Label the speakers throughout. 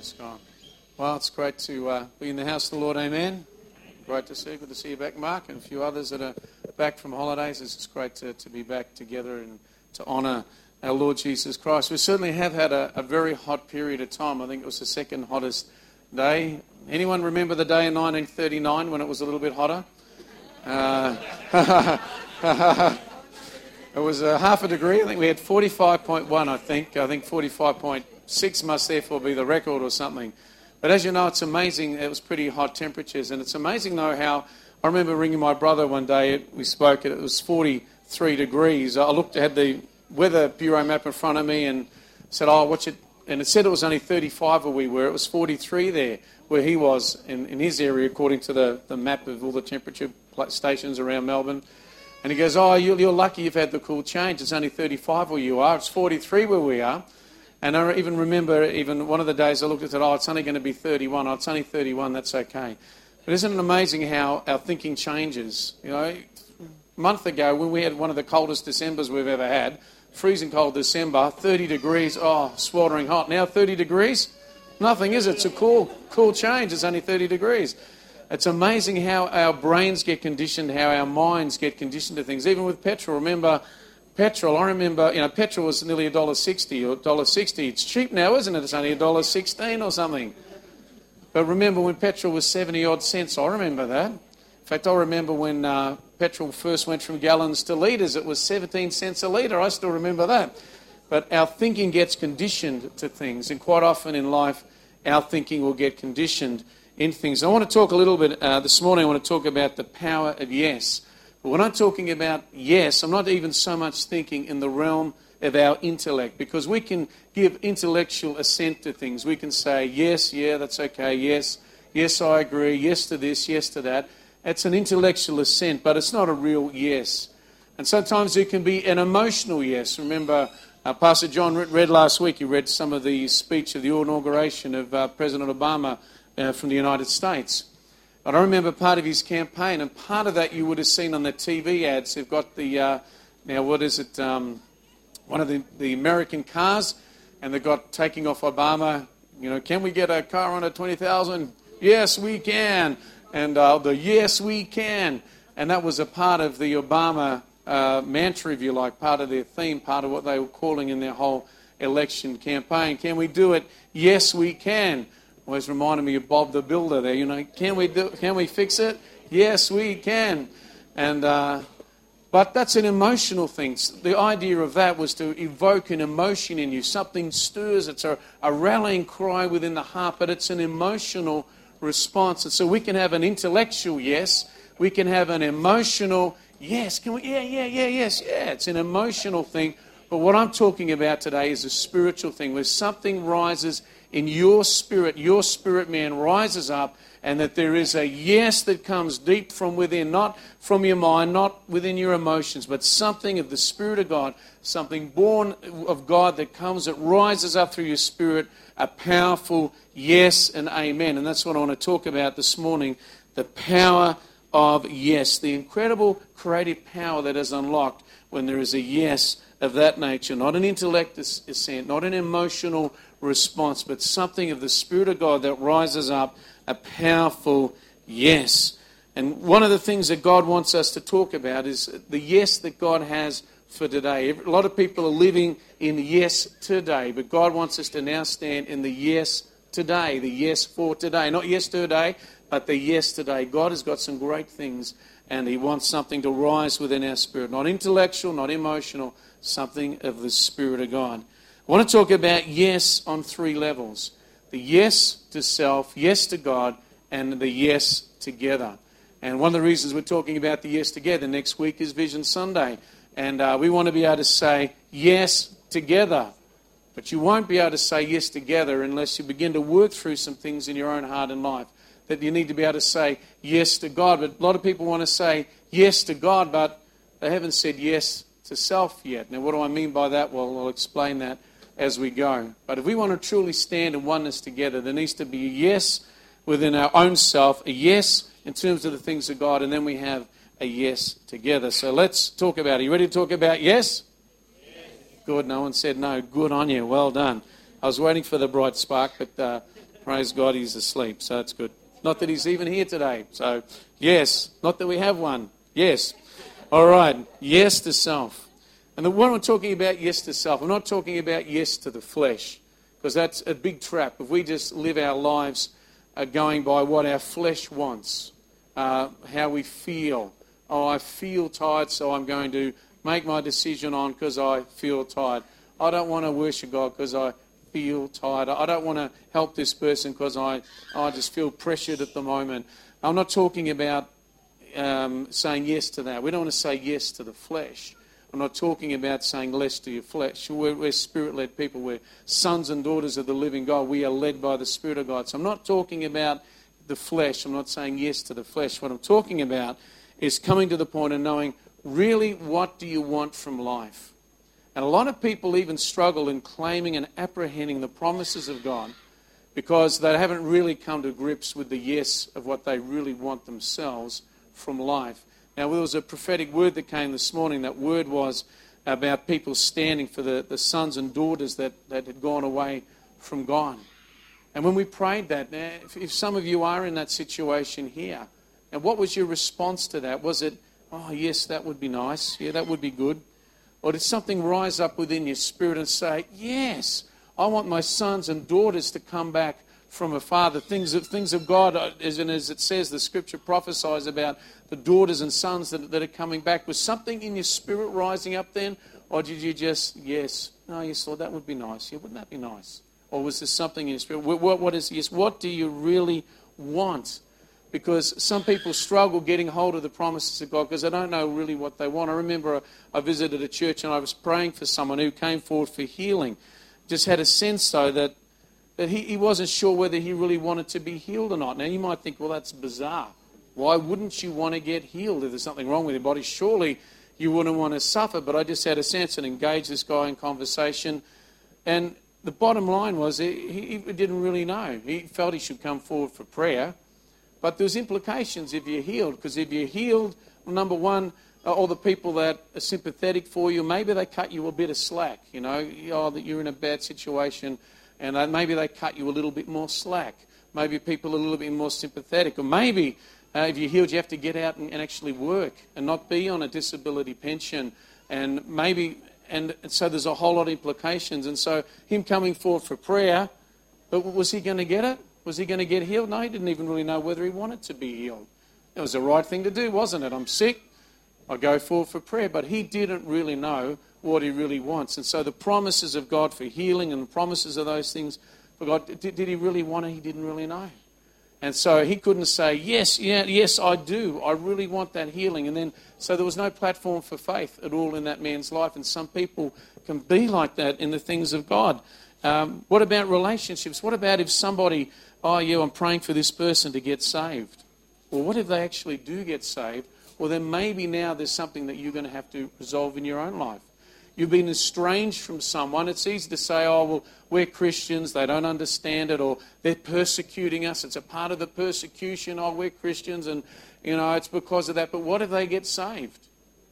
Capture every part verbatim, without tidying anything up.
Speaker 1: Praise God. Well, it's great to uh, be in the house of the Lord. Amen. Great to see you. Good to see you back, Mark, and a few others that are back from holidays. It's just great to, to be back together and to honour our Lord Jesus Christ. We certainly have had a, a very hot period of time. I think it was the second hottest day. Anyone remember the day in nineteen thirty-nine when it was a little bit hotter? Uh, it was uh, half a degree. I think we had forty-five point one, I think. I think forty-five point six must therefore be the record or something. But as you know, it's amazing. It was pretty hot temperatures. And it's amazing, though, how I remember ringing my brother one day. We spoke. It was forty-three degrees. I looked, had the Weather Bureau map in front of me and said, oh, what's it? And it said it was only thirty-five where we were. It was forty-three there where he was in, in his area, according to the, the map of all the temperature stations around Melbourne. And he goes, oh, you're, you're lucky you've had the cool change. It's only thirty-five where you are. It's forty-three where we are. And I even remember even one of the days I looked at it, oh, it's only going to be thirty-one. Oh, it's only thirty-one, that's okay. But isn't it amazing how our thinking changes? You know, a month ago when we had one of the coldest Decembers we've ever had, freezing cold December, thirty degrees, oh, sweltering hot. Now thirty degrees? Nothing, is it? It's a cool, cool change. It's only thirty degrees. It's amazing how our brains get conditioned, how our minds get conditioned to things. Even with petrol, remember... Petrol, I remember, you know, petrol was nearly one dollar sixty or one dollar sixty. It's cheap now, isn't it? It's only one dollar sixteen or something. But remember when petrol was seventy odd cents, I remember that. In fact, I remember when uh, petrol first went from gallons to litres, it was seventeen cents a litre. I still remember that. But our thinking gets conditioned to things, and quite often in life, our thinking will get conditioned in things. I want to talk a little bit, uh, this morning I want to talk about the power of yes. But when I'm talking about yes, I'm not even so much thinking in the realm of our intellect, because we can give intellectual assent to things. We can say, yes, yeah, that's okay, yes, yes, I agree, yes to this, yes to that. It's an intellectual assent, but it's not a real yes. And sometimes it can be an emotional yes. Remember, uh, Pastor John read last week, he read some of the speech of the inauguration of uh, President Obama uh, from the United States. But I remember part of his campaign, and part of that you would have seen on the T V ads. They've got the, uh, now what is it, um, one of the, the American cars, and they've got taking off Obama. You know, can we get a car under twenty thousand? Yes, we can. And uh, the yes, we can. And that was a part of the Obama uh, mantra, if you like, part of their theme, part of what they were calling in their whole election campaign. Can we do it? Yes, we can. Always reminded me of Bob the Builder there. You know, can we do? Can we fix it? Yes, we can. And uh, but that's an emotional thing. The idea of that was to evoke an emotion in you. Something stirs. It's a, a rallying cry within the heart, but it's an emotional response. And so we can have an intellectual yes. We can have an emotional yes. Can we? Yeah, yeah, yeah, yes, yeah. It's an emotional thing. But what I'm talking about today is a spiritual thing, where something rises in your spirit, your spirit man rises up, and that there is a yes that comes deep from within, not from your mind, not within your emotions, but something of the Spirit of God, something born of God that comes, that rises up through your spirit, a powerful yes and amen. And that's what I want to talk about this morning, the power of yes, the incredible creative power that is unlocked when there is a yes of that nature, not an intellect assent, not an emotional response, but something of the Spirit of God that rises up, a powerful yes. And one of the things that God wants us to talk about is the yes that God has for today. A lot of people are living in yes today, but God wants us to now stand in the yes today, the yes for today. Not yesterday, but the yes today. God has got some great things, and He wants something to rise within our spirit. Not intellectual, not emotional, something of the Spirit of God. I want to talk about yes on three levels. The yes to self, yes to God, and the yes together. And one of the reasons we're talking about the yes together next week is Vision Sunday. And uh, we want to be able to say yes together. But you won't be able to say yes together unless you begin to work through some things in your own heart and life. That you need to be able to say yes to God. But a lot of people want to say yes to God, but they haven't said yes to self yet. Now, what do I mean by that? Well, I'll explain that as we go. But if we want to truly stand in oneness together, there needs to be a yes within our own self, a yes in terms of the things of God, and then we have a yes together. So let's talk about it. Are you ready to talk about yes? Yes. Good. No one said no. Good on you. Well done. I was waiting for the bright spark, but uh, Praise God, he's asleep, so it's good. Not that he's even here today. So, yes. Not that we have one. Yes. All right. Yes to self. And the one I'm talking about, yes to self, I'm not talking about yes to the flesh, because that's a big trap. If we just live our lives uh, going by what our flesh wants, uh, how we feel. Oh, I feel tired, so I'm going to make my decision on because I feel tired. I don't want to worship God because I feel tired. I don't want to help this person because I, I just feel pressured at the moment. I'm not talking about um, saying yes to that. We don't want to say yes to the flesh. I'm not talking about saying less to your flesh. We're, we're spirit-led people. We're sons and daughters of the living God. We are led by the Spirit of God. So I'm not talking about the flesh. I'm not saying yes to the flesh. What I'm talking about is coming to the point of knowing really what do you want from life. And a lot of people even struggle in claiming and apprehending the promises of God because they haven't really come to grips with the yes of what they really want themselves from life. Now, there was a prophetic word that came this morning. That word was about people standing for the, the sons and daughters that, that had gone away from God. And when we prayed that, now, if, if some of you are in that situation here, and what was your response to that? Was it, oh, yes, that would be nice. Yeah, that would be good. Or did something rise up within your spirit and say, yes, I want my sons and daughters to come back from a father. Things of, things of God, as, and as it says, the scripture prophesies about the daughters and sons that, that are coming back. Was something in your spirit rising up then? Or did you just, yes, no, yes, Lord, that would be nice. Yeah, wouldn't that be nice? Or was there something in your spirit? What, what is, yes, what do you really want? Because some people struggle getting hold of the promises of God because they don't know really what they want. I remember I visited a church and I was praying for someone who came forward for healing. Just had a sense, though, that, that he, he wasn't sure whether he really wanted to be healed or not. Now, you might think, well, that's bizarre. Why wouldn't you want to get healed? If there's something wrong with your body, surely you wouldn't want to suffer. But I just had a sense and engaged this guy in conversation. And the bottom line was he, he didn't really know. He felt he should come forward for prayer. But there's implications if you're healed, because if you're healed, well, number one, all the people that are sympathetic for you, maybe they cut you a bit of slack, you know, oh, that you're in a bad situation, and maybe they cut you a little bit more slack. Maybe people are a little bit more sympathetic. Or maybe uh, if you're healed, you have to get out and, and actually work and not be on a disability pension. And maybe, and, and so there's a whole lot of implications. And so him coming forward for prayer, but was he going to get it? Was he going to get healed? No, he didn't even really know whether he wanted to be healed. It was the right thing to do, wasn't it? I'm sick, I go forward for prayer. But he didn't really know what he really wants. And so the promises of God for healing and the promises of those things for God, did, did he really want it? He didn't really know. And so he couldn't say, yes, yeah, yes, I do. I really want that healing. And then, so there was no platform for faith at all in that man's life. And some people can be like that in the things of God. Um, what about relationships? What about if somebody, oh, yeah, I'm praying for this person to get saved? Well, what if they actually do get saved? Well, then maybe now there's something that you're going to have to resolve in your own life. You've been estranged from someone. It's easy to say, oh, well, we're Christians, they don't understand it, or they're persecuting us. It's a part of the persecution. Oh, we're Christians, and, you know, it's because of that. But what if they get saved?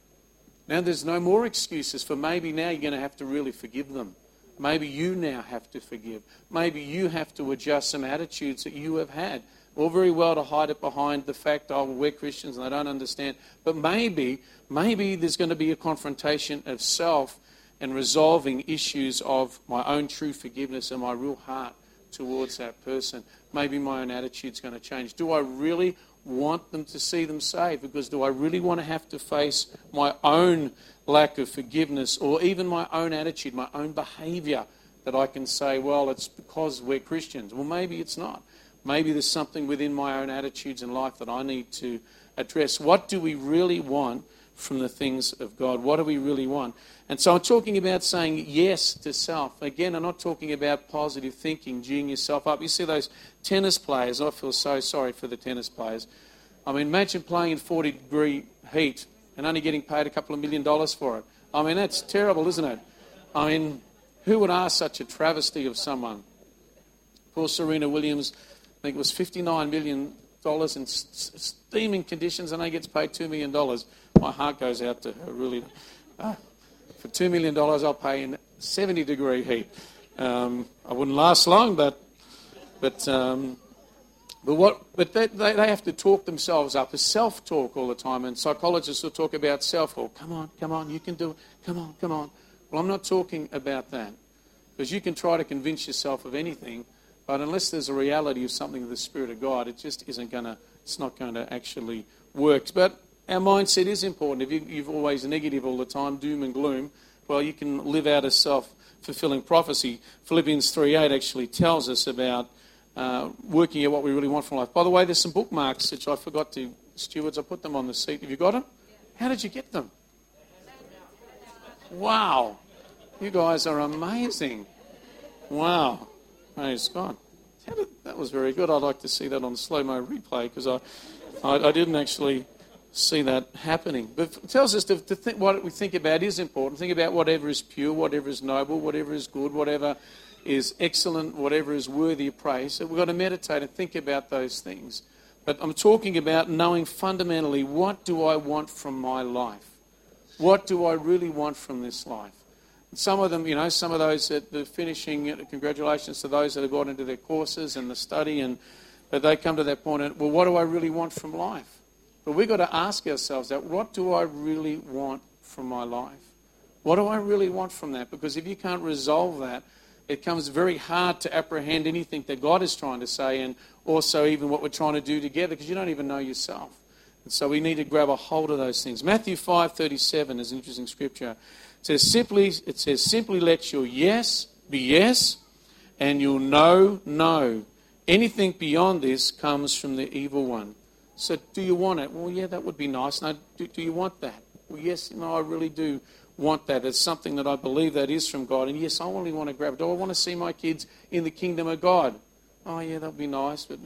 Speaker 1: Now there's no more excuses for maybe now you're going to have to really forgive them. Maybe you now have to forgive. Maybe you have to adjust some attitudes that you have had. All very well to hide it behind the fact, oh, well, we're Christians and they don't understand. But maybe, maybe there's going to be a confrontation of self and resolving issues of my own true forgiveness and my real heart towards that person. Maybe my own attitude's going to change. Do I really want them to see them saved? Because do I really want to have to face my own lack of forgiveness or even my own attitude, my own behavior that I can say, well, it's because we're Christians? Well, maybe it's not. Maybe there's something within my own attitudes in life that I need to address. What do we really want from the things of God? What do we really want? And so I'm talking about saying yes to self. Again, I'm not talking about positive thinking, geeing yourself up. You see those tennis players, I feel so sorry for the tennis players. I mean, imagine playing in forty degree heat and only getting paid a couple of million dollars for it. I mean, that's terrible, isn't it? I mean, who would ask such a travesty of someone? Poor Serena Williams, I think it was fifty-nine million dollars in steaming conditions, and they gets paid two million dollars. My heart goes out to her, really. Uh, for two million dollars, I'll pay in seventy degree heat. Um, I wouldn't last long, but But um, but what? But they, they they have to talk themselves up. It's self-talk all the time, and psychologists will talk about self-talk. Come on, come on, you can do it. Come on, come on. Well, I'm not talking about that, because you can try to convince yourself of anything, but unless there's a reality of something of the Spirit of God, it just isn't going to. It's not going to actually work. But our mindset is important. If you, you're always negative all the time, doom and gloom, well, you can live out a self-fulfilling prophecy. Philippians three eight actually tells us about uh, working out what we really want from life. By the way, there's some bookmarks which I forgot to, stewards, I put them on the seat. Have you got them? How did you get them? Wow. You guys are amazing. Wow. Praise God. How did, that was very good. I'd like to see that on slow-mo replay, because I, I, I didn't actually see that happening. But it tells us to, to think what we think about is important. Think about whatever is pure, whatever is noble, whatever is good, whatever is excellent, whatever is worthy of praise. So we've got to meditate and think about those things. But I'm talking about knowing fundamentally, what do I want from my life? What do I really want from this life? Some of them, you know, some of those that are finishing, congratulations to those that have got into their courses and the study, and but they come to that point, and, well, what do I really want from life? But we've got to ask ourselves that, what do I really want from my life? What do I really want from that? Because if you can't resolve that, it becomes very hard to apprehend anything that God is trying to say, and also even what we're trying to do together, because you don't even know yourself. And so we need to grab a hold of those things. Matthew five thirty-seven is an interesting scripture. It says, simply, it says, simply let your yes be yes, and your no, no. Anything beyond this comes from the evil one. So do you want it? Well, yeah, that would be nice. No, do, do you want that? Well, yes, no, I really do want that. It's something that I believe that is from God. And yes, I only want to grab it. Do I want to see my kids in the kingdom of God? Oh, yeah, that would be nice. But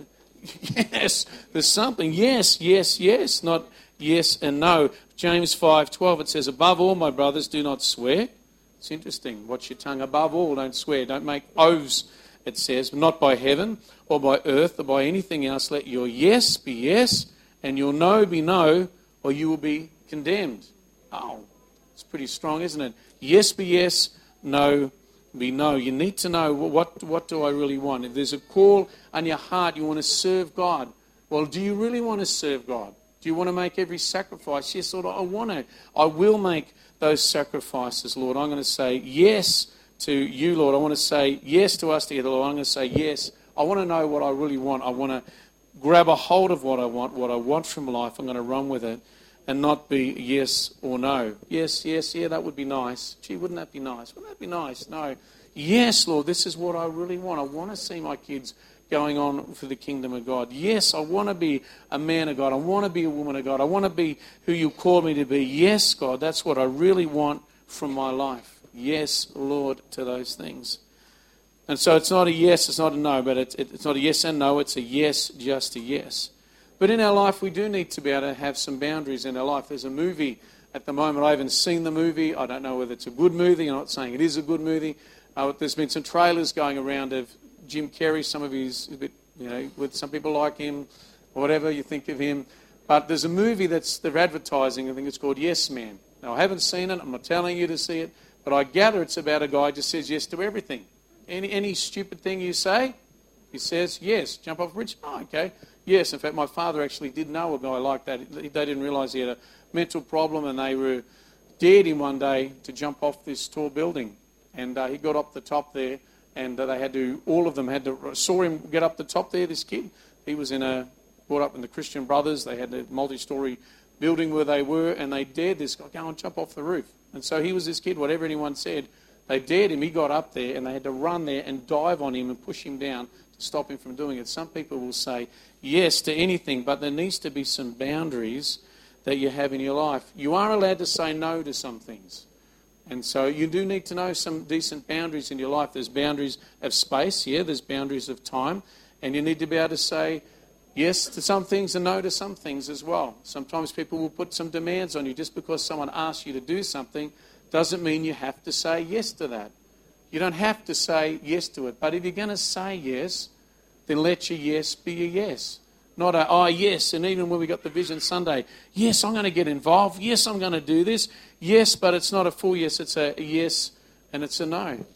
Speaker 1: yes, there's something. Yes, yes, yes. Not yes and no. James five twelve, it says, above all, my brothers, do not swear. It's interesting. Watch your tongue. Above all, don't swear. Don't make oaths, it says, not by heaven or by earth or by anything else. Let your yes be yes and your no be no, or you will be condemned. Oh, it's pretty strong, isn't it? Yes be yes, no be no. You need to know, what, what do I really want? If there's a call on your heart, you want to serve God. Well, do you really want to serve God? Do you want to make every sacrifice? Yes, Lord, I want to. I will make those sacrifices, Lord. I'm going to say yes to you, Lord. I want to say yes to us together, Lord. I'm going to say yes. I want to know what I really want. I want to grab a hold of what I want, what I want from life. I'm going to run with it and not be yes or no. Yes, yes, yeah, that would be nice. Gee, wouldn't that be nice? Wouldn't that be nice? No. Yes, Lord, this is what I really want. I want to see my kids going on for the kingdom of God. Yes, I want to be a man of God. I want to be a woman of God. I want to be who you called me to be. Yes, God, that's what I really want from my life. Yes, Lord, to those things. And so it's not a yes, it's not a no, but it's, it's not a yes and no, it's a yes, just a yes. But in our life, we do need to be able to have some boundaries in our life. There's a movie at the moment. I haven't seen the movie. I don't know whether it's a good movie. I'm not saying it is a good movie. Uh, there's been some trailers going around of Jim Carrey, some of his, a bit, you know, with some people like him, or whatever you think of him. But there's a movie that's they're advertising. I think it's called Yes Man. Now, I haven't seen it. I'm not telling you to see it. But I gather it's about a guy who just says yes to everything. Any any stupid thing you say, he says yes. Jump off a bridge? Oh, okay. Yes. In fact, my father actually did know a guy like that. They didn't realise he had a mental problem, and they were dared him one day to jump off this tall building. And uh, he got up the top there, and uh, they had to, all of them had to, saw him get up the top there, this kid. He was in a, brought up in the Christian Brothers. They had a multi-storey building where they were, and they dared this guy, go and jump off the roof. And so he was this kid, whatever anyone said, they dared him. He got up there, and they had to run there and dive on him and push him down to stop him from doing it. Some people will say yes to anything, but there needs to be some boundaries that you have in your life. You are allowed to say no to some things. And so you do need to know some decent boundaries in your life. There's boundaries of space, yeah, there's boundaries of time, and you need to be able to say yes to some things and no to some things as well. Sometimes people will put some demands on you. Just because someone asks you to do something doesn't mean you have to say yes to that. You don't have to say yes to it. But if you're going to say yes, then let your yes be a yes. Not a, oh, yes, and even when we got the Vision Sunday, yes, I'm going to get involved. Yes, I'm going to do this. Yes, but it's not a full yes. It's a yes and it's a no.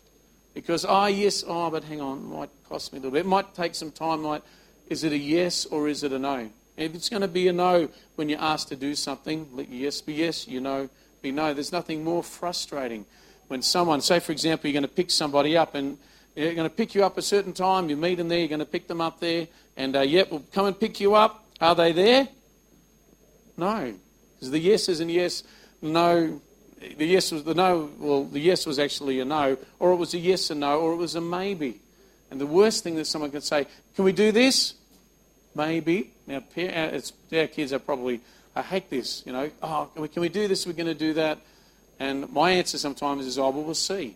Speaker 1: Because, oh, yes, oh, but hang on, it might cost me a little bit. It might take some time. Might, is it a yes or is it a no? If it's going to be a no when you're asked to do something, let your yes be yes, your no be no. There's nothing more frustrating when someone, say, for example, you're going to pick somebody up and they're going to pick you up a certain time. You meet them there, you're going to pick them up there, and, uh, yep, we'll come and pick you up. Are they there? No. Because the yes is a yes, no. The yes was the no, well, the yes was actually a no, or it was a yes and no, or it was a maybe. And the worst thing that someone can say, can we do this? Maybe. Now, it's, our kids are probably, I hate this, you know. Oh, can we, can we do this? We're going to do that. And my answer sometimes is, oh, well, we'll see.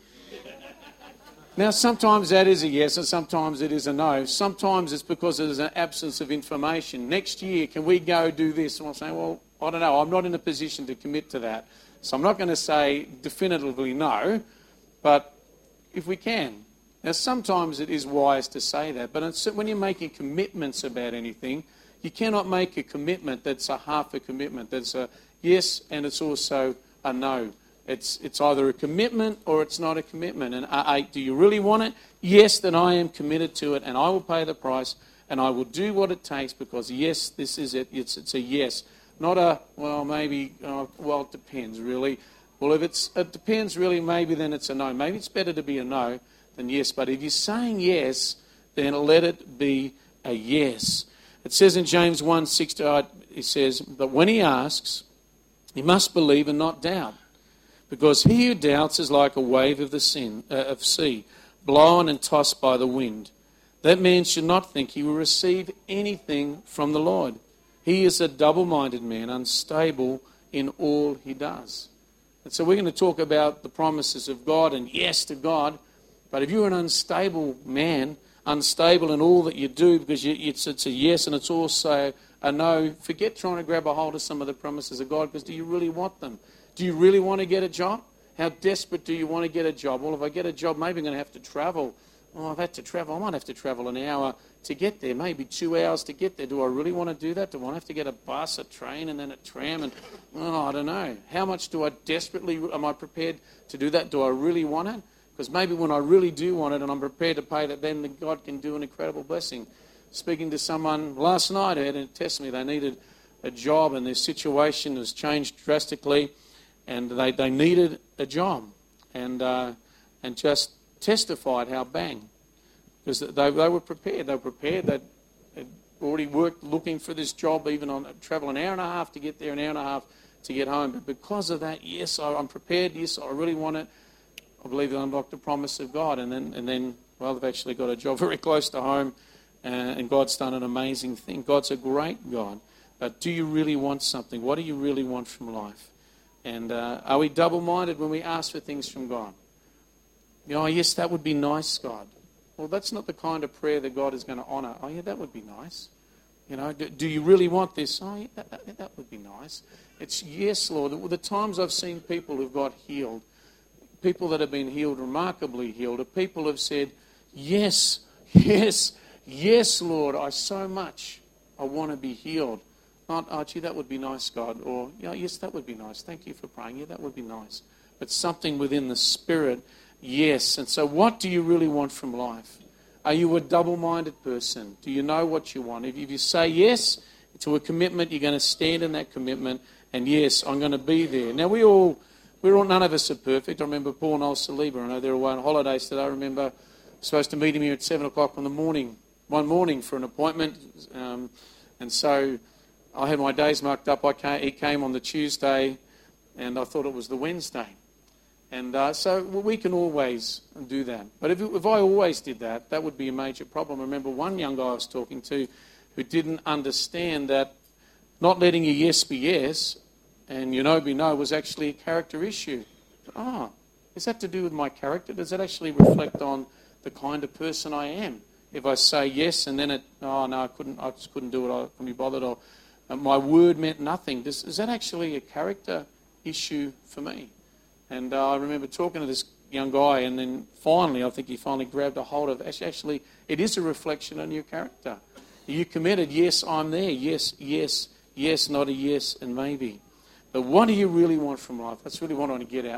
Speaker 1: Now, sometimes that is a yes and sometimes it is a no. Sometimes it's because there's an absence of information. Next year, can we go do this? And I'm saying, well, I don't know. I'm not in a position to commit to that. So I'm not going to say definitively no, but if we can. Now, sometimes it is wise to say that, but it's, when you're making commitments about anything, you cannot make a commitment that's a half a commitment. That's a yes and it's also a no. It's it's either a commitment or it's not a commitment. And uh, uh, do you really want it? Yes, then I am committed to it and I will pay the price and I will do what it takes because, yes, this is it. It's, it's a yes. Not a, well, maybe, uh, well, it depends, really. Well, if it's, it depends, really, maybe then it's a no. Maybe it's better to be a no than yes. But if you're saying yes, then let it be a yes. It says in James one, six to eight, it says, but when he asks, he must believe and not doubt. Because he who doubts is like a wave of the sin, uh, of sea, blown and tossed by the wind. That man should not think he will receive anything from the Lord. He is a double-minded man, unstable in all he does. And so we're going to talk about the promises of God and yes to God. But if you're an unstable man, unstable in all that you do, because you, it's, it's a yes and it's also a no, forget trying to grab a hold of some of the promises of God, because do you really want them? Do you really want to get a job? How desperate do you want to get a job? Well, if I get a job, maybe I'm going to have to travel. Oh, I've had to travel. I might have to travel an hour to get there, maybe two hours to get there. Do I really want to do that? Do I have to get a bus, a train, and then a tram? And oh, I don't know. How much do I desperately, am I prepared to do that? Do I really want it? Because maybe when I really do want it and I'm prepared to pay that, then God can do an incredible blessing. Speaking to someone last night who had to test me, they needed a job and their situation has changed drastically and they, they needed a job. And, uh, and just testified how bang. Because they, they were prepared. They were prepared. They'd, they'd already worked looking for this job, even on travel an hour and a half to get there, an hour and a half to get home. But because of that, yes, I, I'm prepared. Yes, I really want it. I believe they unlocked the promise of God. And then, and then, well, they've actually got a job very close to home. Uh, and God's done an amazing thing. God's a great God. But do you really want something? What do you really want from life? And uh, are we double-minded when we ask for things from God? You know, oh, yes, that would be nice, God. Well, that's not the kind of prayer that God is going to honour. Oh, yeah, that would be nice. You know, do, do you really want this? Oh, yeah, that, that, that would be nice. It's, yes, Lord. The, the times I've seen people who've got healed, people that have been healed, remarkably healed, are people who have said, yes, yes, yes, Lord, I so much, I want to be healed. Not, oh, gee, that would be nice, God. Or, yeah, yes, that would be nice. Thank you for praying. Yeah, that would be nice. But something within the spirit. Yes. And so what do you really want from life? Are you a double-minded person? Do you know what you want? If you say yes to a commitment, you're going to stand in that commitment. And yes, I'm going to be there. Now, we all, we're all, none of us are perfect. I remember Paul and Saliba. I know they were away on holidays today. I remember I was supposed to meet him here at seven o'clock in the morning, one morning for an appointment. Um, and so I had my days marked up. I came, he came on the Tuesday, and I thought it was the Wednesday. And uh, so we can always do that. But if, if I always did that, that would be a major problem. I remember one young guy I was talking to who didn't understand that not letting your yes be yes and your no be no was actually a character issue. Oh, is that to do with my character? Does that actually reflect on the kind of person I am? If I say yes and then it, oh no, I couldn't, I just couldn't do it, I couldn't be bothered, or uh, my word meant nothing. Does, is that actually a character issue for me? And uh, I remember talking to this young guy, and then finally, I think he finally grabbed a hold of, actually, it is a reflection on your character. You committed, yes, I'm there, yes, yes, yes, not a yes and maybe. But what do you really want from life? That's really what I want to get at.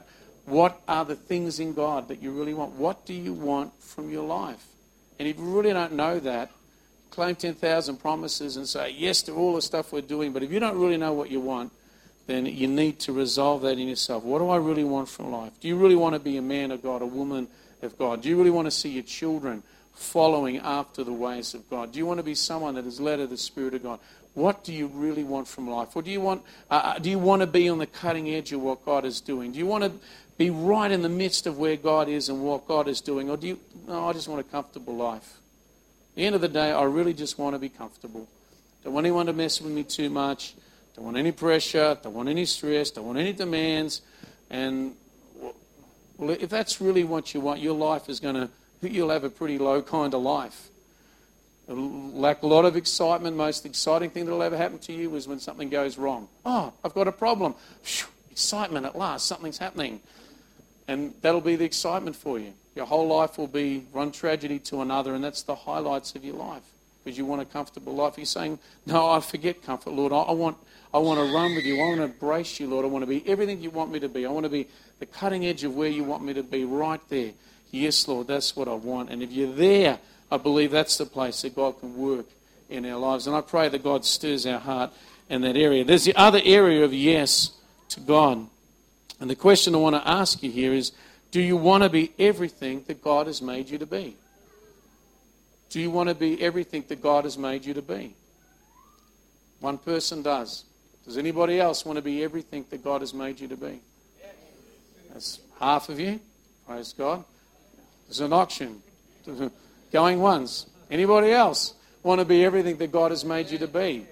Speaker 1: What are the things in God that you really want? What do you want from your life? And if you really don't know that, claim ten thousand promises and say yes to all the stuff we're doing. But if you don't really know what you want, then you need to resolve that in yourself. What do I really want from life? Do you really want to be a man of God, a woman of God? Do you really want to see your children following after the ways of God? Do you want to be someone that is led of the Spirit of God? What do you really want from life? Or do you want, uh, do you want to be on the cutting edge of what God is doing? Do you want to be right in the midst of where God is and what God is doing? Or do you, no, I just want a comfortable life. At the end of the day, I really just want to be comfortable. Don't want anyone to mess with me too much. Don't want any pressure. Don't want any stress. Don't want any demands. And well, if that's really what you want, your life is going to, you'll have a pretty low kind of life. It'll lack a lot of excitement. Most exciting thing that will ever happen to you is when something goes wrong. Oh, I've got a problem. Whew, excitement at last. Something's happening. And that'll be the excitement for you. Your whole life will be one tragedy to another, and that's the highlights of your life. Because you want a comfortable life. You're saying, no, I forget comfort, Lord. I, I want I want to run with you. I want to embrace you, Lord. I want to be everything you want me to be. I want to be the cutting edge of where you want me to be, right there. Yes, Lord, that's what I want. And if you're there, I believe that's the place that God can work in our lives. And I pray that God stirs our heart in that area. There's the other area of yes to God. And the question I want to ask you here is, do you want to be everything that God has made you to be? Do you want to be everything that God has made you to be? One person does. Does anybody else want to be everything that God has made you to be? That's half of you. Praise God. There's an auction. Going once. Anybody else want to be everything that God has made you to be?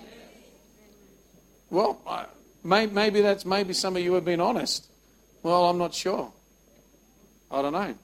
Speaker 1: Well, maybe that's maybe some of you have been honest. Well, I'm not sure. I don't know.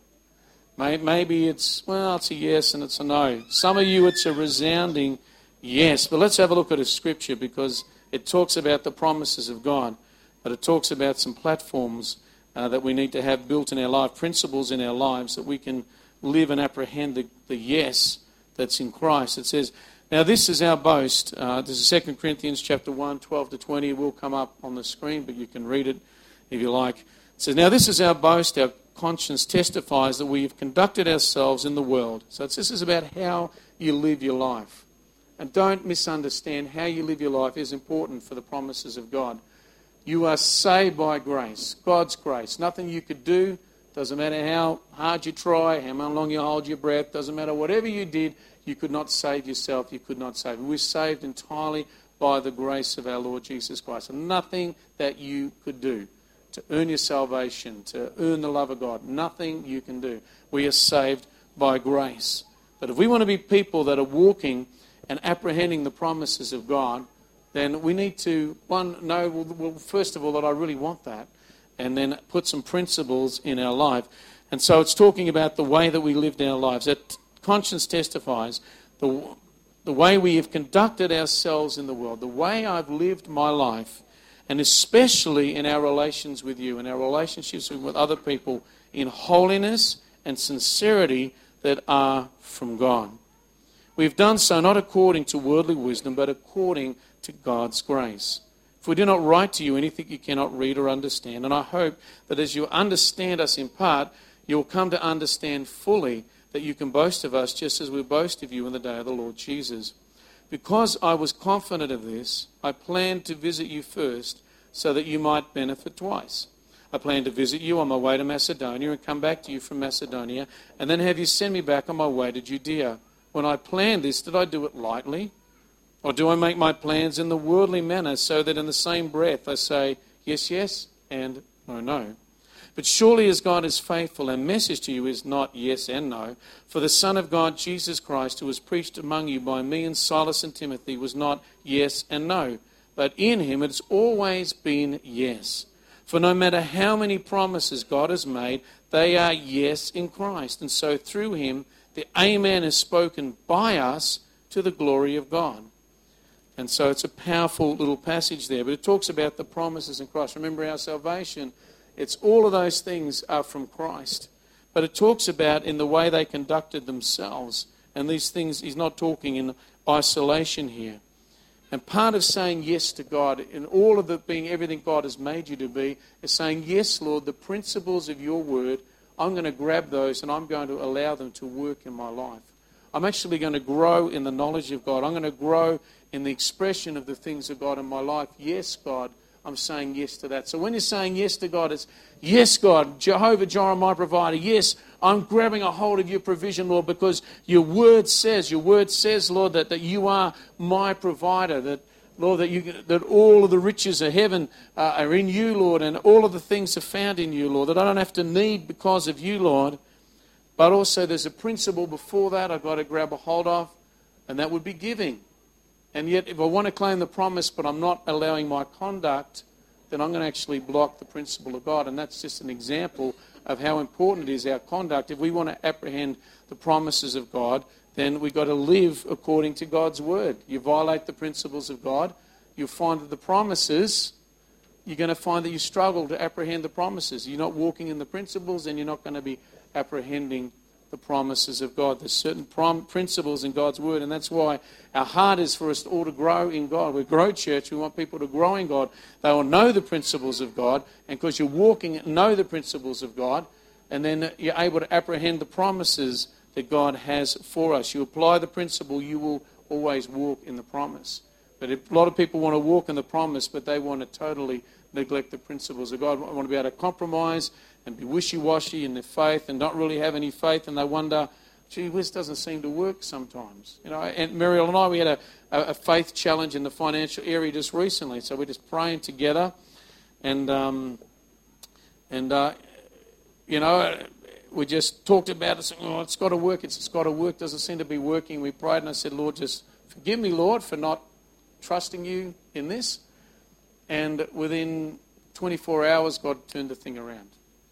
Speaker 1: Maybe it's, well, it's a yes and it's a no. Some of you, it's a resounding yes. But let's have a look at a scripture, because it talks about the promises of God, but it talks about some platforms uh, that we need to have built in our life, principles in our lives that we can live and apprehend the, the yes that's in Christ. It says, now this is our boast. Uh, this is Second Corinthians chapter one, twelve to twenty. It will come up on the screen, but you can read it if you like. It says, now this is our boast. Our conscience testifies that we have conducted ourselves in the world. So it's, this is about how you live your life. And don't misunderstand, how you live your life is important for the promises of God. You are saved by grace, God's grace. Nothing you could do. Doesn't matter how hard you try, how long you hold your breath. Doesn't matter whatever you did, you could not save yourself. You could not save. We're saved entirely by the grace of our Lord Jesus Christ. And nothing that you could do to earn your salvation, to earn the love of God. Nothing you can do. We are saved by grace. But if we want to be people that are walking and apprehending the promises of God, then we need to, one, know, well, first of all, that I really want that, and then put some principles in our life. And so it's talking about the way that we lived our lives. That conscience testifies the, the way we have conducted ourselves in the world, the way I've lived my life, and especially in our relations with you, in our relationships with other people, in holiness and sincerity that are from God. We've done so not according to worldly wisdom, but according to God's grace. If we do not write to you anything you cannot read or understand, and I hope that as you understand us in part, you'll come to understand fully that you can boast of us just as we boast of you in the day of the Lord Jesus. Because I was confident of this, I planned to visit you first so that you might benefit twice. I planned to visit you on my way to Macedonia and come back to you from Macedonia, and then have you send me back on my way to Judea. When I planned this, did I do it lightly? Or do I make my plans in the worldly manner so that in the same breath I say, yes, yes, and no, no? But surely as God is faithful, our message to you is not yes and no. For the Son of God, Jesus Christ, who was preached among you by me and Silas and Timothy, was not yes and no. But in him it's always been yes. For no matter how many promises God has made, they are yes in Christ. And so through him, the Amen is spoken by us to the glory of God. And so it's a powerful little passage there. But it talks about the promises in Christ. Remember, our salvation, it's all of those things are from Christ. But it talks about in the way they conducted themselves. And these things, he's not talking in isolation here. And part of saying yes to God, and all of it being everything God has made you to be, is saying, yes, Lord, the principles of your word, I'm going to grab those and I'm going to allow them to work in my life. I'm actually going to grow in the knowledge of God. I'm going to grow in the expression of the things of God in my life. Yes, God, I'm saying yes to that. So when you're saying yes to God, it's, yes, God, Jehovah Jireh, my provider. Yes, I'm grabbing a hold of your provision, Lord, because your word says, your word says, Lord, that, that you are my provider, that, Lord, that, you, that all of the riches of heaven uh, are in you, Lord, and all of the things are found in you, Lord, that I don't have to need because of you, Lord. But also there's a principle before that I've got to grab a hold of, and that would be giving. And yet if I want to claim the promise but I'm not allowing my conduct, then I'm going to actually block the principle of God. And that's just an example of how important it is, our conduct. If we want to apprehend the promises of God, then we've got to live according to God's word. You violate the principles of God, you'll find that the promises, you're going to find that you struggle to apprehend the promises. You're not walking in the principles, and you're not going to be apprehending the promises of God. There's certain prom- principles in God's word, and that's why our heart is for us all to grow in God. We're Grow Church. We want people to grow in God. They will know the principles of God, and because you're walking, know the principles of God, and then you're able to apprehend the promises that God has for us. You apply the principle, you will always walk in the promise. But if, a lot of people want to walk in the promise, but they want to totally neglect the principles of God. They want to be able to compromise and be wishy-washy in their faith and not really have any faith, and they wonder, gee, this doesn't seem to work sometimes. You know, and Muriel and I, we had a, a faith challenge in the financial area just recently, so we're just praying together, and um, and uh, you know, we just talked about it, saying, oh, it's got to work, it's, it's got to work, doesn't seem to be working. We prayed, and I said, Lord, just forgive me, Lord, for not trusting you in this. And within twenty-four hours, God turned the thing around.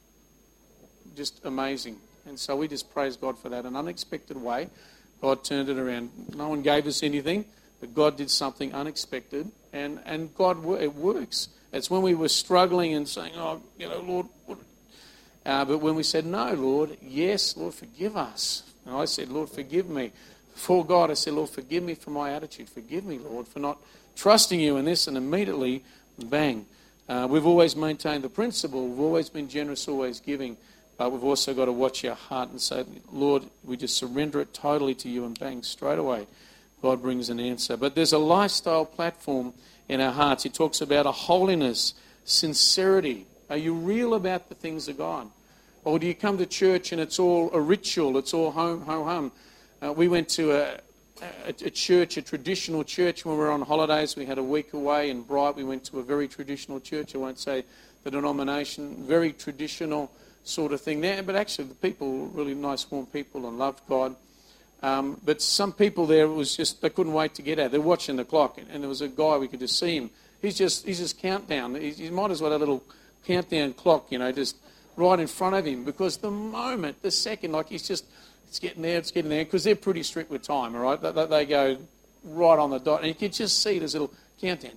Speaker 1: Just amazing. And so we just praise God for that. An unexpected way, God turned it around. No one gave us anything, but God did something unexpected. And, and God, it works. It's when we were struggling and saying, oh, you know, Lord, what? Uh, but when we said, no, Lord, yes, Lord, forgive us. And I said, Lord, forgive me. Before God, I said, Lord, forgive me for my attitude. Forgive me, Lord, for not trusting you in this. And immediately, bang. Uh, we've always maintained the principle. We've always been generous, always giving. But we've also got to watch our heart and say, Lord, we just surrender it totally to you, and bang, straight away, God brings an answer. But there's a lifestyle platform in our hearts. He talks about a holiness, sincerity. Are you real about the things of God? Or do you come to church and it's all a ritual, it's all home, home, home? Uh, we went to a, a, a church, a traditional church when we were on holidays. We had a week away in Bright. We went to a very traditional church. I won't say the denomination, very traditional sort of thing there. But actually the people were really nice, warm people and loved God. Um, but some people there, it was just, they couldn't wait to get out. They're watching the clock. And, and there was a guy, we could just see him. He's just, he's just countdown. He, he might as well have a little countdown clock, you know, just right in front of him. Because the moment, the second, like he's just, it's getting there, it's getting there. Because they're pretty strict with time, all right? They, they go right on the dot. And you can just see this little countdown.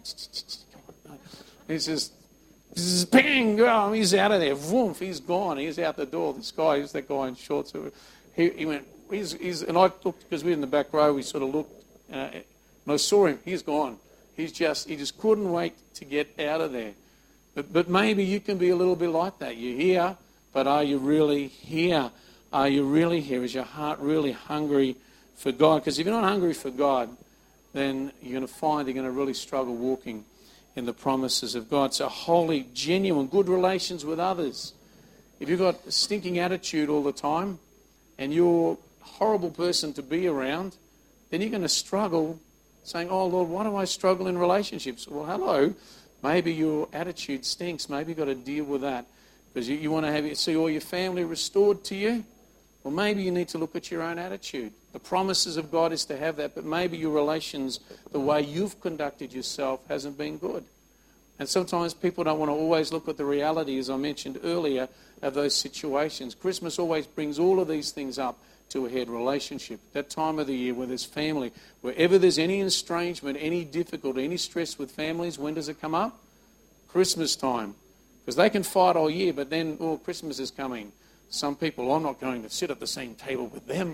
Speaker 1: He's just, bang, oh, he's out of there. Vroom, he's gone. He's out the door. This guy, he's that guy in shorts. He, he went, he's, he's, and I looked, because we were in the back row, we sort of looked, uh, and I saw him. He's gone. He's just, he just couldn't wait to get out of there. But, but maybe you can be a little bit like that. You're here, but are you really here? Are you really here? Is your heart really hungry for God? Because if you're not hungry for God, then you're going to find you're going to really struggle walking in the promises of God. So holy, genuine, good relations with others. If you've got a stinking attitude all the time and you're a horrible person to be around, then you're going to struggle saying, oh, Lord, why do I struggle in relationships? Well, hello, maybe your attitude stinks. Maybe you've got to deal with that because you, you want to have see all your family restored to you. Well, maybe you need to look at your own attitude. The promises of God is to have that, but maybe your relations, the way you've conducted yourself, hasn't been good. And sometimes people don't want to always look at the reality, as I mentioned earlier, of those situations. Christmas always brings all of these things up to a head. Relationship, that time of the year where there's family, wherever there's any estrangement, any difficulty, any stress with families, when does it come up? Christmas time. Because they can fight all year, but then, oh, Christmas is coming. Some people, I'm not going to sit at the same table with them.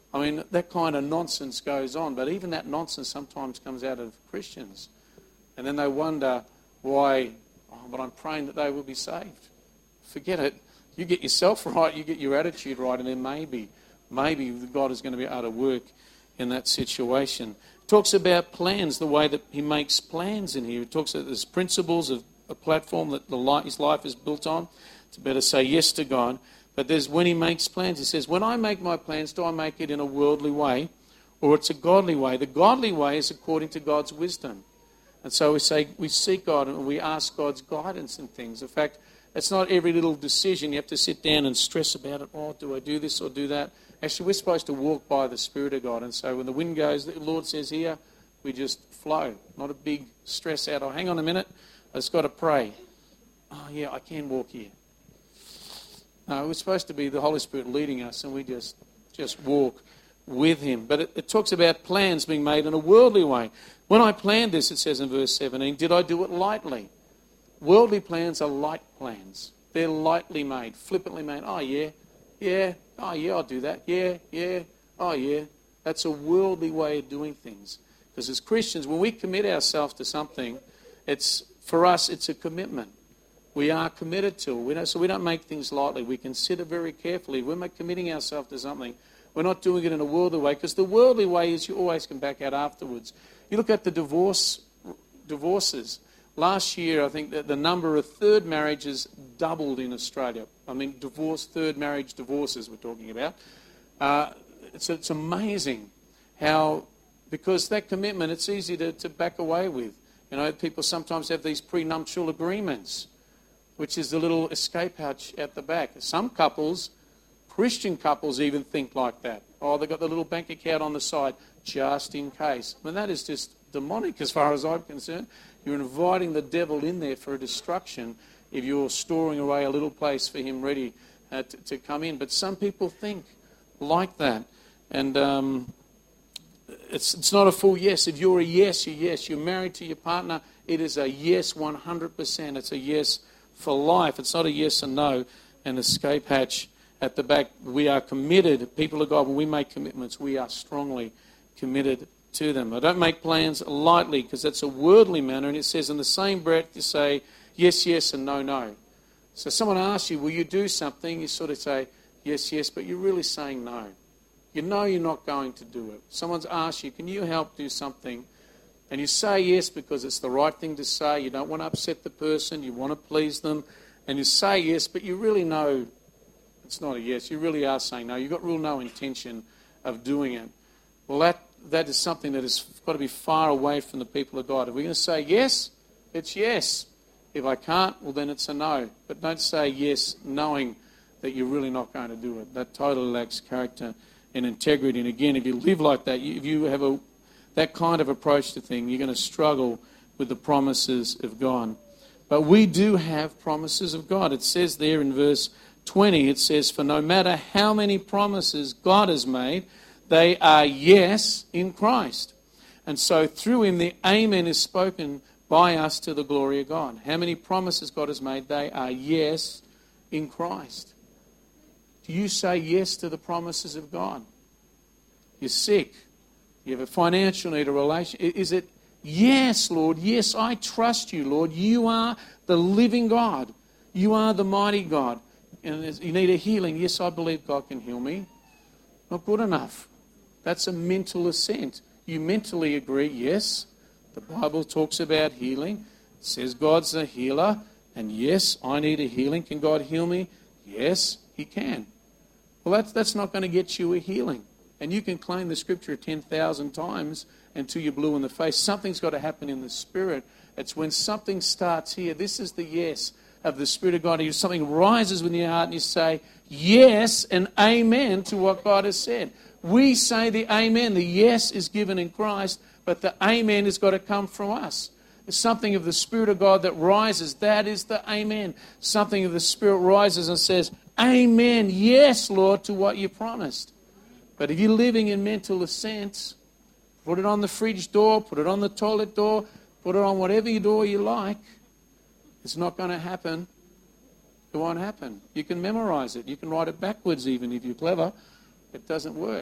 Speaker 1: I mean, that kind of nonsense goes on, but even that nonsense sometimes comes out of Christians. And then they wonder why, oh, but I'm praying that they will be saved. Forget it. You get yourself right, you get your attitude right, and then maybe, maybe God is going to be able to work in that situation. It talks about plans, the way that he makes plans in here. It talks about there's principles of a platform that the life, his life is built on. It's better say yes to God. But there's when he makes plans, he says, when I make my plans, do I make it in a worldly way or it's a godly way? The godly way is according to God's wisdom. And so we say, we seek God and we ask God's guidance in things. In fact, it's not every little decision you have to sit down and stress about it. Oh, do I do this or do that? Actually, we're supposed to walk by the Spirit of God. And so when the wind goes, the Lord says here, we just flow. Not a big stress out. Oh, hang on a minute. I've just got to pray. Oh, yeah, I can walk here. No, we're supposed to be the Holy Spirit leading us, and we just just walk with him. But it, it talks about plans being made in a worldly way. When I planned this, it says in verse seventeen, did I do it lightly? Worldly plans are light plans. They're lightly made, flippantly made. Oh, yeah, yeah, oh, yeah, I'll do that. Yeah, yeah, oh, yeah. That's a worldly way of doing things. Because as Christians, when we commit ourselves to something, it's for us, it's a commitment. We are committed to it. We don't, so we don't make things lightly. We consider very carefully. When we're committing ourselves to something, we're not doing it in a worldly way, because the worldly way is you always can back out afterwards. You look at the divorce divorces. Last year, I think that the number of third marriages doubled in Australia. I mean, divorce, third marriage divorces we're talking about. Uh, it's, it's amazing how, because that commitment, it's easy to, to back away with. You know, people sometimes have these prenuptial agreements, which is the little escape hatch at the back. Some couples, Christian couples, even think like that. Oh, they've got the little bank account on the side, just in case. I mean, that is just demonic as far as I'm concerned. You're inviting the devil in there for a destruction if you're storing away a little place for him ready uh, to, to come in. But some people think like that. And um, it's, it's not a full yes. If you're a yes, you're yes. You're married to your partner, it is a yes one hundred percent. It's a yes for life. It's not a yes and no, an escape hatch at the back. We are committed, people of God. When we make commitments, we are strongly committed to them. I don't make plans lightly, because that's a worldly manner, and it says in the same breath you say yes, yes, and no, no. So someone asks you, will you do something? You sort of say yes, yes, but you're really saying no. You know you're not going to do it. Someone's asked you, can you help do something? And you say yes because it's the right thing to say. You don't want to upset the person. You want to please them. And you say yes, but you really know it's not a yes. You really are saying no. You've got real no intention of doing it. Well, that, that is something that has got to be far away from the people of God. If we're going to say yes, it's yes. If I can't, well, then it's a no. But don't say yes knowing that you're really not going to do it. That totally lacks character and integrity. And again, if you live like that, if you have a that kind of approach to things, you're going to struggle with the promises of God. But we do have promises of God. It says there in verse twenty, it says, for no matter how many promises God has made, they are yes in Christ. And so through him, the amen is spoken by us to the glory of God. How many promises God has made, they are yes in Christ. Do you say yes to the promises of God? You're sick. You have a financial need, a relation. Is it, yes, Lord, yes, I trust you, Lord. You are the living God. You are the mighty God. And you need a healing. Yes, I believe God can heal me. Not good enough. That's a mental assent. You mentally agree, yes, the Bible talks about healing. It says God's a healer. And yes, I need a healing. Can God heal me? Yes, he can. Well, that's, that's not going to get you a healing. And you can claim the scripture ten thousand times until you're blue in the face. Something's got to happen in the Spirit. It's when something starts here. This is the yes of the Spirit of God. Something rises within your heart and you say yes and amen to what God has said. We say the amen. The yes is given in Christ, but the amen has got to come from us. It's something of the Spirit of God that rises. That is the amen. Something of the Spirit rises and says, amen, yes, Lord, to what you promised. But if you're living in mental assent, put it on the fridge door, put it on the toilet door, put it on whatever door you like, it's not going to happen. It won't happen. You can memorize it. You can write it backwards even if you're clever. It doesn't work.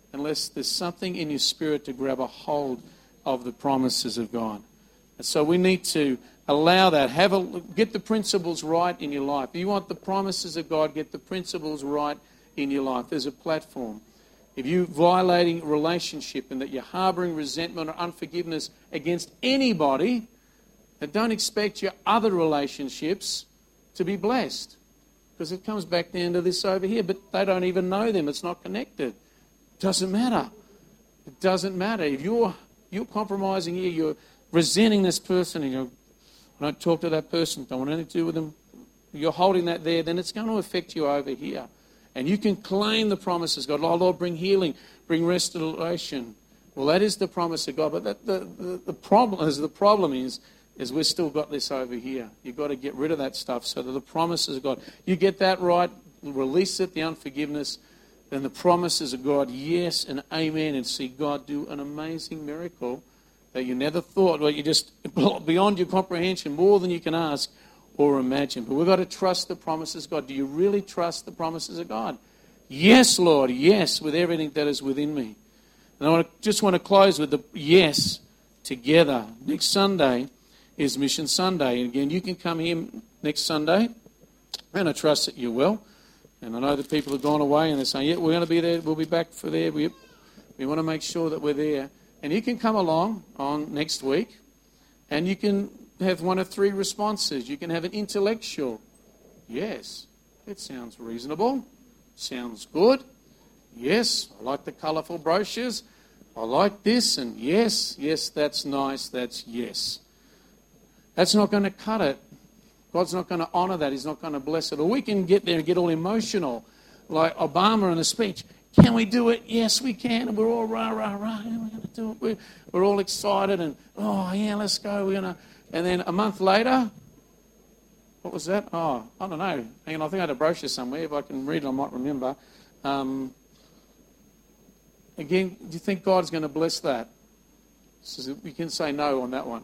Speaker 1: unless there's something in your spirit to grab a hold of the promises of God. And so we need to allow that. Have a get the principles right in your life. If you want the promises of God, get the principles right in your life. There's a platform. If you're violating relationship and that you're harboring resentment or unforgiveness against anybody, then don't expect your other relationships to be blessed. Because it comes back down to this over here. But they don't even know them. It's not connected. It doesn't matter. It doesn't matter. If you're, you're compromising here, you're resenting this person, and you don't talk to that person, don't want anything to do with them, you're holding that there, then it's going to affect you over here. And you can claim the promises of God. Oh, Lord, bring healing, bring restoration. Well, that is the promise of God. But that, the, the, the problem is, the problem is, is we've still got this over here. You've got to get rid of that stuff so that the promises of God, you get that right, release it, the unforgiveness, then the promises of God, yes and amen, and see God do an amazing miracle that you never thought, well, you just beyond your comprehension, more than you can ask or imagine. But we've got to trust the promises of God. Do you really trust the promises of God? Yes, Lord, yes, with everything that is within me. And I want to, just want to close with the yes together. Next Sunday is Mission Sunday. And again, you can come here next Sunday, and I trust that you will. And I know that people have gone away and they're saying, yeah, we're going to be there, we'll be back for there. We, we want to make sure that we're there. And you can come along on next week, and you can have one of three responses. You can have an intellectual, yes, it sounds reasonable, sounds good, yes, I like the colourful brochures, I like this, and yes, yes, that's nice, that's yes. That's not going to cut it. God's not going to honour that. He's not going to bless it. Or we can get there and get all emotional, like Obama in a speech. Can we do it? Yes, we can. And we're all rah, rah, rah. Yeah, we're going to do it. We're, we're all excited and, oh, yeah, let's go. We're going to... And then a month later, what was that? Oh, I don't know. Hang on, I think I had a brochure somewhere. If I can read it, I might remember. Um, again, do you think God's going to bless that? So we can say no on that one.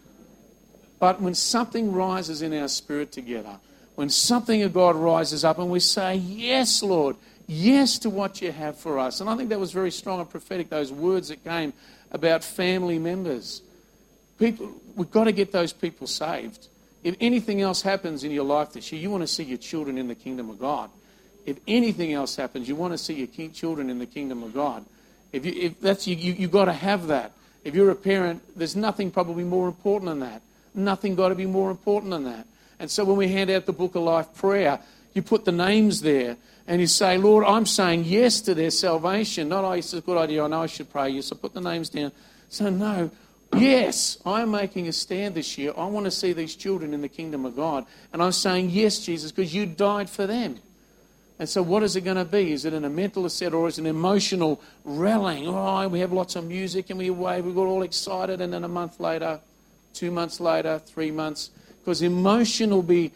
Speaker 1: But when something rises in our spirit together, when something of God rises up and we say, yes, Lord, yes to what you have for us. And I think that was very strong and prophetic, those words that came about family members. People, we've got to get those people saved. If anything else happens in your life this year, you want to see your children in the kingdom of God. If anything else happens, you want to see your children in the kingdom of God. If, you, if that's you, you, you've got to have that. If you're a parent, there's nothing probably more important than that. Nothing got to be more important than that. And so when we hand out the Book of Life prayer, you put the names there and you say, Lord, I'm saying yes to their salvation. Not, oh, it's a good idea, I know I should pray. You so put the names down. So no, yes, I'm making a stand this year. I want to see these children in the kingdom of God. And I'm saying yes, Jesus, because you died for them. And so what is it going to be? Is it in a mental asset or is it an emotional rallying? Oh, we have lots of music and we wave, we got all excited, and then a month later, two months later, three months, because emotion will be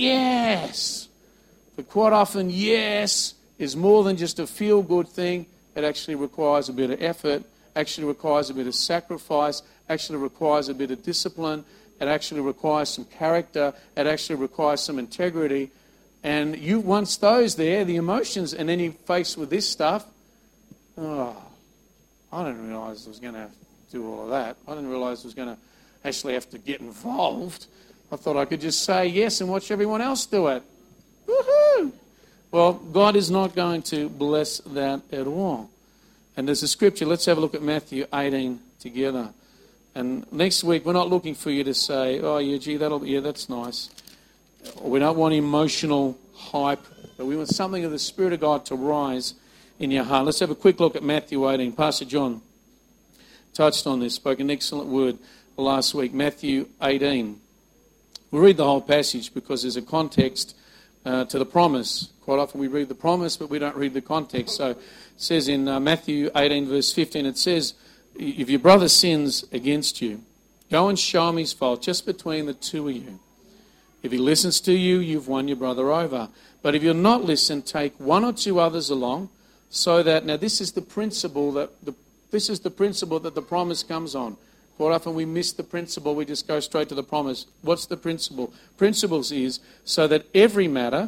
Speaker 1: yes. But quite often, yes is more than just a feel-good thing. It actually requires a bit of effort, actually requires a bit of sacrifice, actually requires a bit of discipline, it actually requires some character, it actually requires some integrity. And you once those there, the emotions, and then you're faced with this stuff, oh, I didn't realise I was going to do all of that. I didn't realise I was going to actually have to get involved. I thought I could just say yes and watch everyone else do it. Woohoo! Well, God is not going to bless that at all. And there's a scripture. Let's have a look at Matthew eighteen together. And next week, we're not looking for you to say, oh, yeah, gee, that'll be, yeah, that's nice. We don't want emotional hype, but we want something of the Spirit of God to rise in your heart. Let's have a quick look at Matthew eighteen. Pastor John touched on this, spoke an excellent word last week. Matthew eighteen. We'll read the whole passage because there's a context uh, to the promise. Quite often we read the promise, but we don't read the context. So it says in uh, Matthew eighteen, verse fifteen, it says, if your brother sins against you, go and show him his fault just between the two of you. If he listens to you, you've won your brother over. But if you'll not listen, take one or two others along, so that, now this is the principle that the, this is the principle that the promise comes on. Quite often we miss the principle, we just go straight to the promise. What's the principle? Principles is so that every matter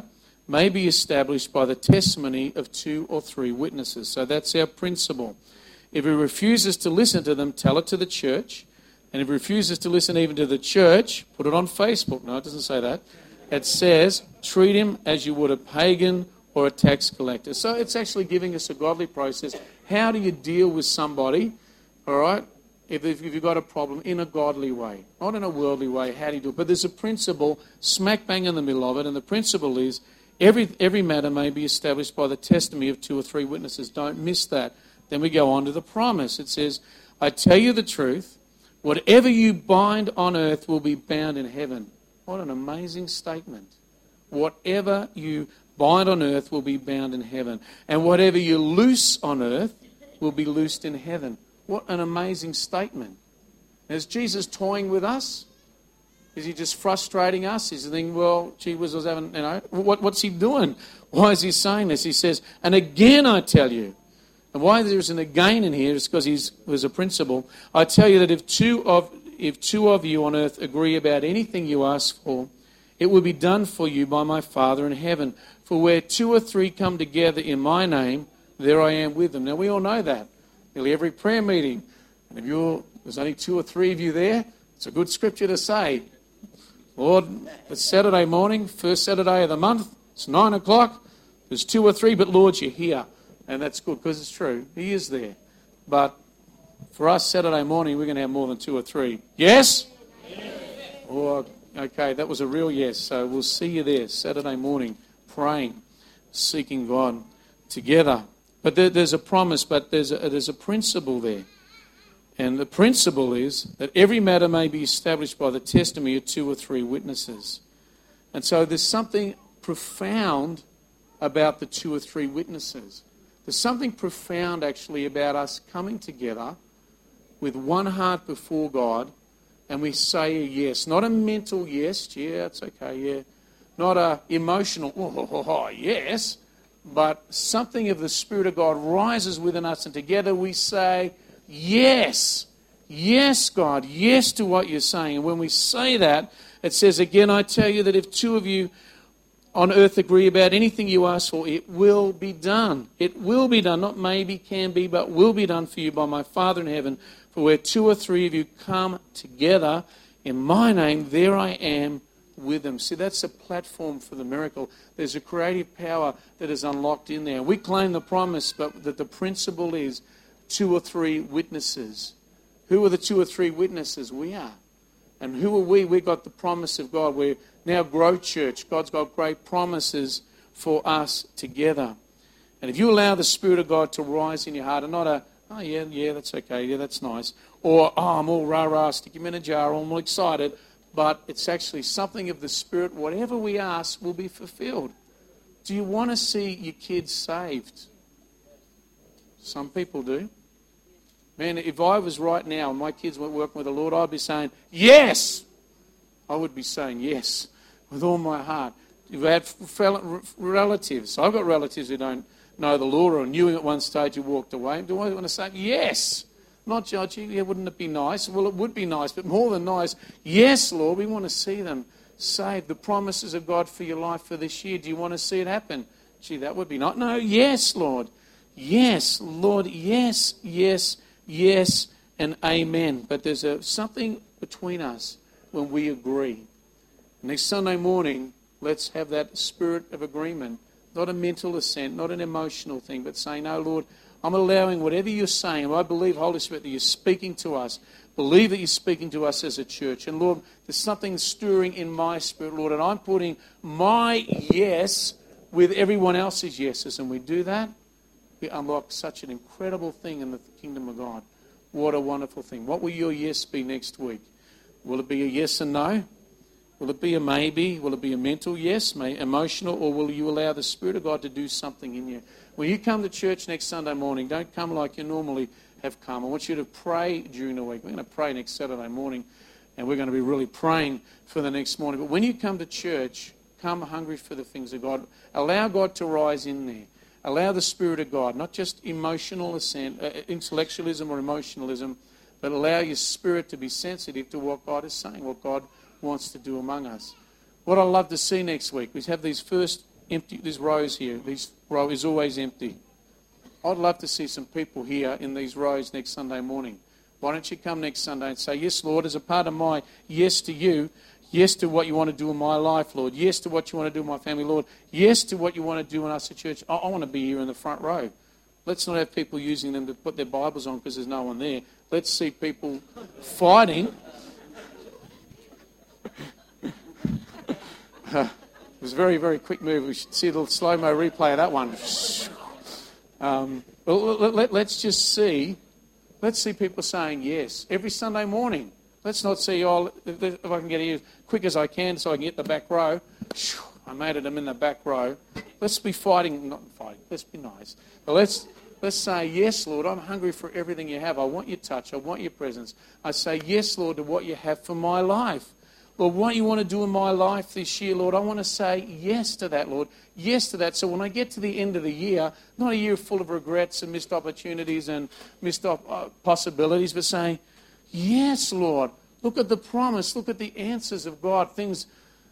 Speaker 1: may be established by the testimony of two or three witnesses. So that's our principle. If he refuses to listen to them, tell it to the church. And if he refuses to listen even to the church, put it on Facebook. No, it doesn't say that. It says, treat him as you would a pagan or a tax collector. So it's actually giving us a godly process. How do you deal with somebody, all right, if, if you've got a problem in a godly way, not in a worldly way? How do you do it? But there's a principle smack bang in the middle of it, and the principle is every, every matter may be established by the testimony of two or three witnesses. Don't miss that. Then we go on to the promise. It says, I tell you the truth, whatever you bind on earth will be bound in heaven. What an amazing statement. Whatever you bind on earth will be bound in heaven. And whatever you loose on earth will be loosed in heaven. What an amazing statement. Is Jesus toying with us? Is he just frustrating us? Is he thinking, well, gee whiz, I was having, you know, what, what's he doing? Why is he saying this? He says, and again I tell you, and why there's an again in here is because he's there's a principle. I tell you that if two of if two of you on earth agree about anything you ask for, it will be done for you by my Father in heaven. For where two or three come together in my name, there I am with them. Now we all know that. Nearly every prayer meeting, and if you're there's only two or three of you there, it's a good scripture to say, Lord, it's Saturday morning, first Saturday of the month, it's nine o'clock, there's two or three, but Lord, you're here. And that's good because it's true. He is there. But for us, Saturday morning, we're going to have more than two or three. Yes? Yes. Oh, okay, that was a real yes. So we'll see you there Saturday morning, praying, seeking God together. But there, there's a promise, but there's a, there's a principle there. And the principle is that every matter may be established by the testimony of two or three witnesses. And so there's something profound about the two or three witnesses. There's something profound actually about us coming together with one heart before God and we say a yes. Not a mental yes, yeah, it's okay, yeah. Not a emotional, oh, oh, oh, yes. But something of the Spirit of God rises within us and together we say, yes, yes, God, yes to what you're saying. And when we say that, it says, again, I tell you that if two of you on earth agree about anything you ask for, it will be done. It will be done. Not maybe, can be, but will be done for you by my Father in heaven. For where two or three of you come together in my name, there I am with them. See, that's a platform for the miracle. There's a creative power that is unlocked in there. We claim the promise, but that the principle is two or three witnesses. Who are the two or three witnesses? We are. And who are we? We've got the promise of God. We're now Grow Church. God's got great promises for us together. And if you allow the Spirit of God to rise in your heart, and not a, oh yeah, yeah, that's okay, yeah, that's nice, or, oh, I'm all rah-rah, stick him in a jar, I'm all excited, but it's actually something of the Spirit. Whatever we ask will be fulfilled. Do you want to see your kids saved? Some people do. Man, if I was right now and my kids weren't working with the Lord, I'd be saying, yes! I would be saying yes with all my heart. If I had relatives, I've got relatives who don't know the Lord or knew him at one stage who walked away. Do I want to say, yes? Not judging, yeah, wouldn't it be nice? Well, it would be nice, but more than nice, yes, Lord, we want to see them saved. The promises of God for your life for this year, do you want to see it happen? Gee, that would be nice. No, yes, Lord. Yes, Lord, yes, yes, yes, and amen. But there's a, something between us when we agree. Next Sunday morning, let's have that spirit of agreement. Not a mental assent, not an emotional thing, but saying, no, Lord, I'm allowing whatever you're saying. I believe, Holy Spirit, that you're speaking to us. Believe that you're speaking to us as a church. And Lord, there's something stirring in my spirit, Lord, and I'm putting my yes with everyone else's yeses. And we do that, we unlock such an incredible thing in the kingdom of God. What a wonderful thing. What will your yes be next week? Will it be a yes and no? Will it be a maybe? Will it be a mental yes, may, emotional, or will you allow the Spirit of God to do something in you? When you come to church next Sunday morning, don't come like you normally have come. I want you to pray during the week. We're going to pray next Saturday morning, and we're going to be really praying for the next morning. But when you come to church, come hungry for the things of God. Allow God to rise in there. Allow the Spirit of God, not just emotional assent, uh, intellectualism or emotionalism, but allow your spirit to be sensitive to what God is saying, what God wants to do among us. What I love to see next week, we have these first empty, these rows here, this row is always empty. I'd love to see some people here in these rows next Sunday morning. Why don't you come next Sunday and say, yes, Lord, as a part of my yes to you, yes to what you want to do in my life, Lord. Yes to what you want to do in my family, Lord. Yes to what you want to do in us at church. I, I want to be here in the front row. Let's not have people using them to put their Bibles on because there's no one there. Let's see people fighting. Uh, it was a very, very quick move. We should see a little slow-mo replay of that one. Um, well, let, let, let's just see. Let's see people saying yes every Sunday morning. Let's not see, oh, if I can get here as quick as I can so I can get the back row. I made it, I'm in the back row. Let's be fighting, not fighting, let's be nice. But let's let's say, yes, Lord, I'm hungry for everything you have. I want your touch, I want your presence. I say, yes, Lord, to what you have for my life. Lord, what you want to do in my life this year, Lord, I want to say yes to that, Lord. Yes to that. So when I get to the end of the year, not a year full of regrets and missed opportunities and missed op- uh, possibilities, but saying, yes, Lord. Look at the promise. Look at the answers of God. Things,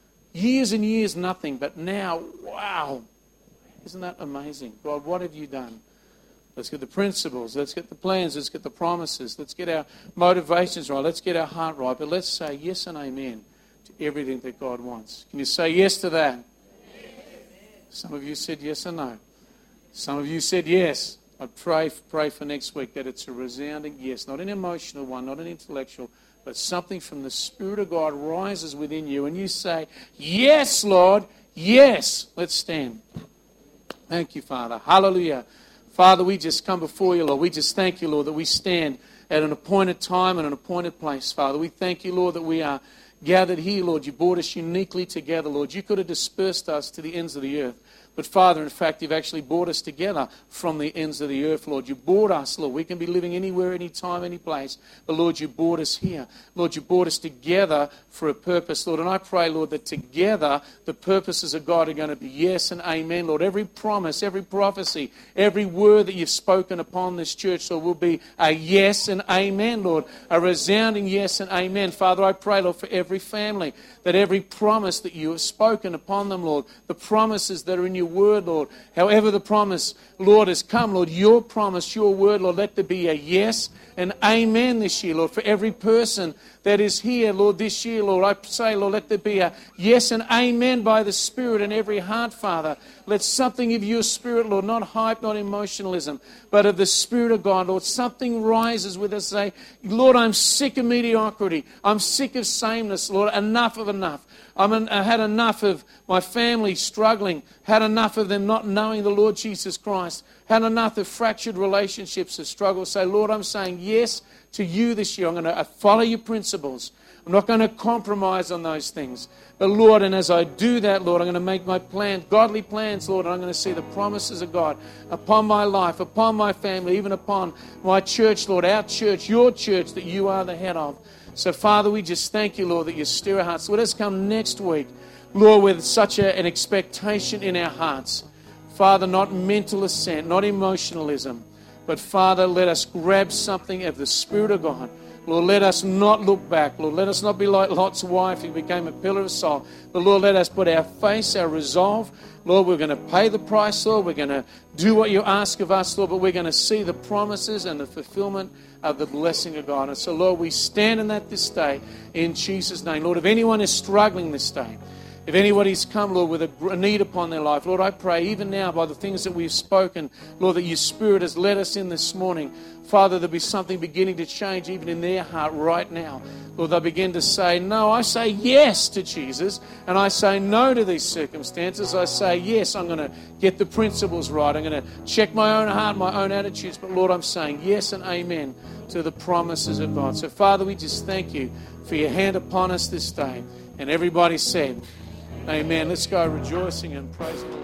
Speaker 1: years and years, nothing. But now, wow. Isn't that amazing? God, what have you done? Let's get the principles. Let's get the plans. Let's get the promises. Let's get our motivations right. Let's get our heart right. But let's say yes and amen to everything that God wants. Can you say yes to that? Yes. Some of you said yes or no. Some of you said yes. I pray, pray for next week that it's a resounding yes. Not an emotional one, not an intellectual, but something from the Spirit of God rises within you. And you say, yes, Lord, yes. Let's stand. Thank you, Father. Hallelujah. Father, we just come before you, Lord. We just thank you, Lord, that we stand at an appointed time and an appointed place, Father. We thank you, Lord, that we are gathered here, Lord. You brought us uniquely together, Lord. You could have dispersed us to the ends of the earth. But, Father, in fact, you've actually brought us together from the ends of the earth, Lord. You brought us, Lord. We can be living anywhere, anytime, any place. But, Lord, you brought us here. Lord, you brought us together for a purpose, Lord. And I pray, Lord, that together the purposes of God are going to be yes and amen, Lord. Every promise, every prophecy, every word that you've spoken upon this church, Lord, will be a yes and amen, Lord. A resounding yes and amen. Father, I pray, Lord, for every family, that every promise that you have spoken upon them, Lord, the promises that are in your word, Lord, however the promise, Lord, has come, Lord, your promise, your word, Lord, let there be a yes and amen this year, Lord, for every person that is here, Lord, this year, Lord, I say, Lord, let there be a yes and amen by the Spirit in every heart, Father. Let something of your Spirit, Lord, not hype, not emotionalism, but of the Spirit of God, Lord, something rises with us, say, Lord, I'm sick of mediocrity. I'm sick of sameness, Lord, enough of enough. I'm an, I had enough of my family struggling, had enough of them not knowing the Lord Jesus Christ, had enough of fractured relationships, of struggle. Say, Lord, I'm saying yes to you this year. I'm going to follow your principles. I'm not going to compromise on those things. But Lord, and as I do that, Lord, I'm going to make my plans, godly plans, Lord, and I'm going to see the promises of God upon my life, upon my family, even upon my church, Lord, our church, your church that you are the head of. So, Father, we just thank you, Lord, that you stir our hearts. Let us come next week, Lord, with such a, an expectation in our hearts. Father, not mental assent, not emotionalism, but, Father, let us grab something of the Spirit of God. Lord, let us not look back. Lord, let us not be like Lot's wife who became a pillar of salt. But, Lord, let us put our face, our resolve. Lord, we're going to pay the price, Lord. We're going to do what you ask of us, Lord, but we're going to see the promises and the fulfillment of the blessing of God. And so, Lord, we stand in that this day in Jesus' name. Lord, if anyone is struggling this day, if anybody's come, Lord, with a need upon their life, Lord, I pray even now by the things that we've spoken, Lord, that your Spirit has led us in this morning. Father, there'll be something beginning to change even in their heart right now. Lord, they'll begin to say, no, I say yes to Jesus, and I say no to these circumstances. I say, yes, I'm going to get the principles right. I'm going to check my own heart, my own attitudes. But, Lord, I'm saying yes and amen to the promises of God. So, Father, we just thank you for your hand upon us this day. And everybody said, amen. Let's go rejoicing and praising the Lord.